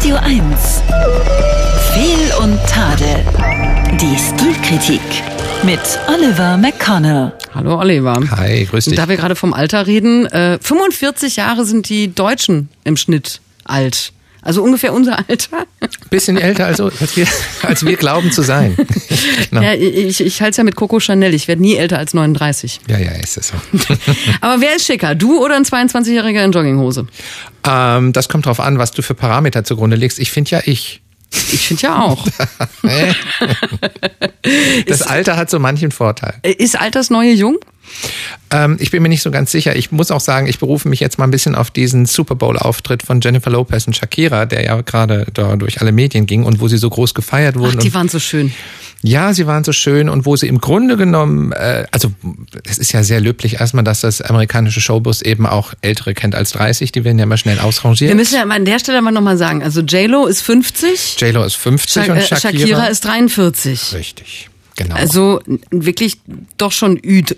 Radio 1. Fehl und Tadel. Die Stilkritik mit Oliver McConnell. Hallo Oliver. Hi, grüß dich. Und da wir gerade vom Alter reden, 45 Jahre sind die Deutschen im Schnitt alt. Also ungefähr unser Alter. Bisschen älter als wir glauben zu sein. Genau. Ja, ich halte es ja mit Coco Chanel. Ich werde nie älter als 39. Ja, ist es so. Aber wer ist schicker? Du oder ein 22-Jähriger in Jogginghose? Das kommt drauf an, was du für Parameter zugrunde legst. Ich finde ja Ich finde ja auch. Das Alter hat so manchen Vorteil. Ist Alt das neue Jung? Ich bin mir nicht so ganz sicher. Ich muss auch sagen, ich berufe mich jetzt mal ein bisschen auf diesen Super Bowl-Auftritt von Jennifer Lopez und Shakira, der ja gerade da durch alle Medien ging und wo sie so groß gefeiert wurden. Ach, die waren so schön. Ja, sie waren so schön und wo sie im Grunde genommen, also es ist ja sehr löblich erstmal, dass das amerikanische Showbus eben auch Ältere kennt als 30, die werden ja immer schnell ausrangiert. Wir müssen ja an der Stelle mal nochmal sagen, also J-Lo ist 50. J-Lo ist 50 und Shakira ist 43. Richtig. Genau. Also wirklich doch schon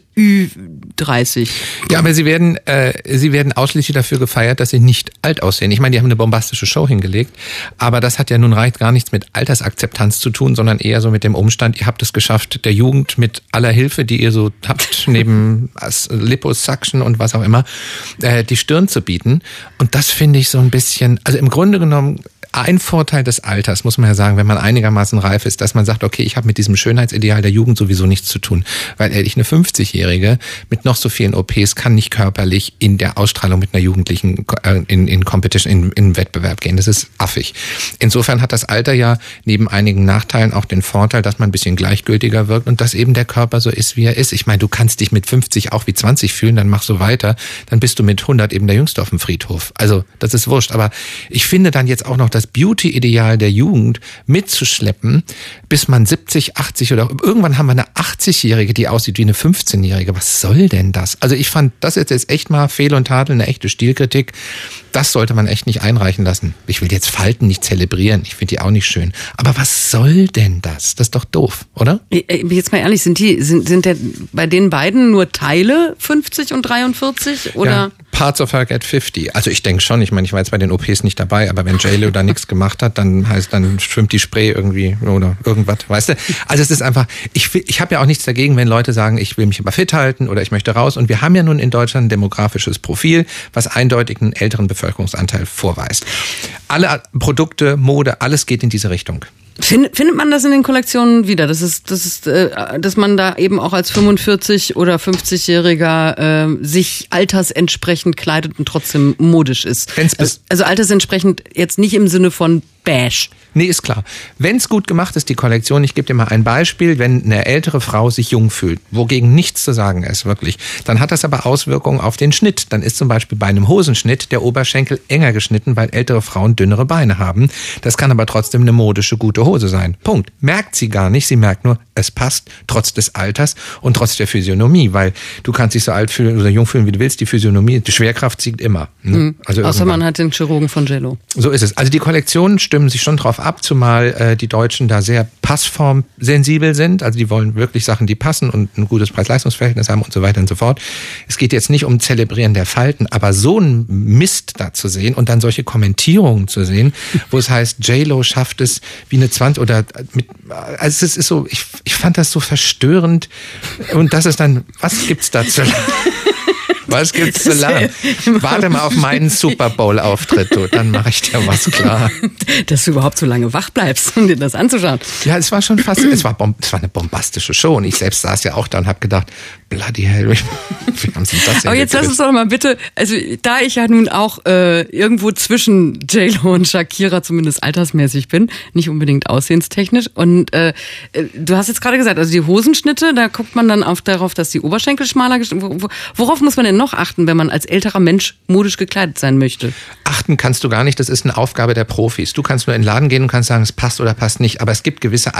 Ü30. Ja, aber sie werden ausschließlich dafür gefeiert, dass sie nicht alt aussehen. Ich meine, die haben eine bombastische Show hingelegt, aber das hat ja nun gar nichts mit Altersakzeptanz zu tun, sondern eher so mit dem Umstand, ihr habt es geschafft, der Jugend mit aller Hilfe, die ihr so habt, neben Liposuction und was auch immer, die Stirn zu bieten. Und das finde ich so ein bisschen, also im Grunde genommen, ein Vorteil des Alters, muss man ja sagen, wenn man einigermaßen reif ist, dass man sagt, okay, ich habe mit diesem Schönheitsideal der Jugend sowieso nichts zu tun. Weil ehrlich, eine 50-Jährige mit noch so vielen OPs kann nicht körperlich in der Ausstrahlung mit einer Jugendlichen in Competition, in Wettbewerb gehen. Das ist affig. Insofern hat das Alter ja neben einigen Nachteilen auch den Vorteil, dass man ein bisschen gleichgültiger wirkt und dass eben der Körper so ist, wie er ist. Ich meine, du kannst dich mit 50 auch wie 20 fühlen, dann mach so weiter, dann bist du mit 100 eben der Jüngste auf dem Friedhof. Also das ist wurscht. Aber ich finde dann jetzt auch noch das Beauty-Ideal der Jugend mitzuschleppen, bis man 70, 80 oder irgendwann haben wir eine 80-Jährige, die aussieht wie eine 15-Jährige. Was soll denn das? Also ich fand das jetzt echt mal Fehl und Tadel, eine echte Stilkritik. Das sollte man echt nicht einreichen lassen. Ich will jetzt Falten nicht zelebrieren. Ich finde die auch nicht schön. Aber was soll denn das? Das ist doch doof, oder? Jetzt mal ehrlich, sind bei den beiden nur Teile 50 und 43? Oder? Ja, Parts of her get 50. Also ich denke schon, ich meine, ich war jetzt bei den OPs nicht dabei, aber wenn J-Lo da nichts gemacht hat, dann schwimmt die Spray irgendwie oder irgendwas, weißt du? Also es ist einfach, ich habe ja auch nichts dagegen, wenn Leute sagen, ich will mich aber fit halten oder ich möchte raus. Und wir haben ja nun in Deutschland ein demografisches Profil, was eindeutig einen älteren Bevölkerungsanteil vorweist. Alle Produkte, Mode, alles geht in diese Richtung. Findet man das in den Kollektionen wieder? Dass man da eben auch als 45- oder 50-Jähriger sich altersentsprechend kleidet und trotzdem modisch ist. Also altersentsprechend jetzt nicht im Sinne von beige. Nee, ist klar. Wenn es gut gemacht ist, die Kollektion, ich gebe dir mal ein Beispiel, wenn eine ältere Frau sich jung fühlt, wogegen nichts zu sagen ist, wirklich, dann hat das aber Auswirkungen auf den Schnitt. Dann ist zum Beispiel bei einem Hosenschnitt der Oberschenkel enger geschnitten, weil ältere Frauen dünnere Beine haben. Das kann aber trotzdem eine modische, gute Hose sein. Punkt. Merkt sie gar nicht, sie merkt nur, es passt, trotz des Alters und trotz der Physiognomie, weil du kannst dich so alt fühlen oder jung fühlen, wie du willst, die Physiognomie, die Schwerkraft siegt immer. Ne? Also außer man hat den Chirurgen von J-Lo. So ist es. Also die Kollektionen stimmen sich schon drauf ab, zumal die Deutschen da sehr passformsensibel sind. Also die wollen wirklich Sachen, die passen und ein gutes Preis-Leistungs-Verhältnis haben und so weiter und so fort. Es geht jetzt nicht um Zelebrieren der Falten, aber so ein Mist da zu sehen und dann solche Kommentierungen zu sehen, wo es heißt, J-Lo schafft es wie eine 20 oder mit, also es ist so, ich fand das so verstörend und das ist dann, was gibt's dazu? Was gibt's zu lernen? Warte mal auf meinen Super Bowl-Auftritt, du, dann mache ich dir was klar. Dass du überhaupt so lange wach bleibst, um dir das anzuschauen. Ja, es war schon fast, es war eine bombastische Show und ich selbst saß ja auch da und habe gedacht, bloody hell, wie haben sie das denn Aber jetzt lass uns doch mal bitte, also da ich ja nun auch irgendwo zwischen J-Lo und Shakira zumindest altersmäßig bin, nicht unbedingt aussehenstechnisch und du hast jetzt gerade gesagt, also die Hosenschnitte, da guckt man dann darauf, dass die Oberschenkel schmaler geschnitten. Worauf muss man denn noch achten, wenn man als älterer Mensch modisch gekleidet sein möchte? Achten kannst du gar nicht, das ist eine Aufgabe der Profis. Du kannst nur in den Laden gehen und kannst sagen, es passt oder passt nicht, aber es gibt gewisse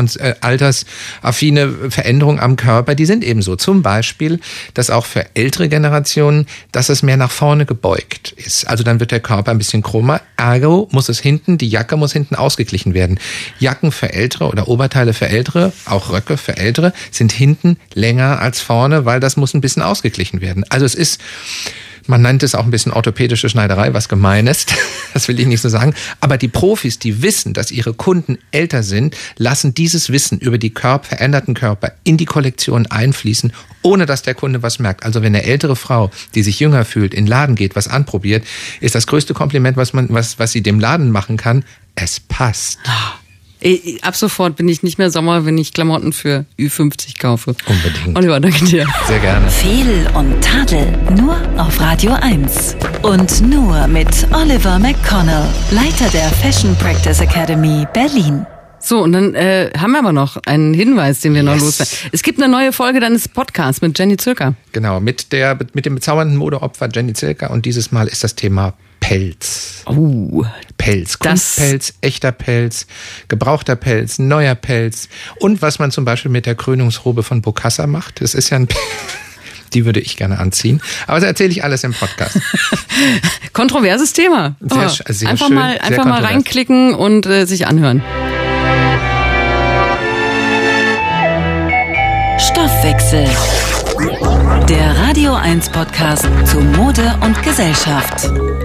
altersaffine Veränderungen am Körper, die sind eben so. Zum Beispiel, dass auch für ältere Generationen, dass es mehr nach vorne gebeugt ist. Also dann wird der Körper ein bisschen krummer, ergo muss es hinten, die Jacke muss hinten ausgeglichen werden. Jacken für Ältere oder Oberteile für Ältere, auch Röcke für Ältere, sind hinten länger als vorne, weil das muss ein bisschen ausgeglichen werden. Also es ist Man nennt es auch ein bisschen orthopädische Schneiderei, was gemein ist. Das will ich nicht so sagen. Aber die Profis, die wissen, dass ihre Kunden älter sind, lassen dieses Wissen über die veränderten Körper in die Kollektion einfließen, ohne dass der Kunde was merkt. Also wenn eine ältere Frau, die sich jünger fühlt, in den Laden geht, was anprobiert, ist das größte Kompliment, was sie dem Laden machen kann, es passt. Ab sofort bin ich nicht mehr Sommer, wenn ich Klamotten für Ü50 kaufe. Unbedingt. Oliver, danke dir. Sehr gerne. Fehl und Tadel nur auf Radio 1. Und nur mit Oliver McConnell, Leiter der Fashion Practice Academy Berlin. So, und dann haben wir aber noch einen Hinweis, den wir noch loswerden. Es gibt eine neue Folge deines Podcasts mit Jenny Zilker. Genau, mit dem bezaubernden Modeopfer Jenny Zilker. Und dieses Mal ist das Thema Pelz. Oh. Pelz. Kunstpelz, echter Pelz, gebrauchter Pelz, neuer Pelz. Und was man zum Beispiel mit der Krönungsrobe von Bokassa macht. Das ist ja ein... Die würde ich gerne anziehen. Aber das erzähle ich alles im Podcast. Kontroverses Thema. Sehr einfach schön, mal reinklicken und sich anhören. Stoffwechsel. Der Radio 1 Podcast zu Mode und Gesellschaft.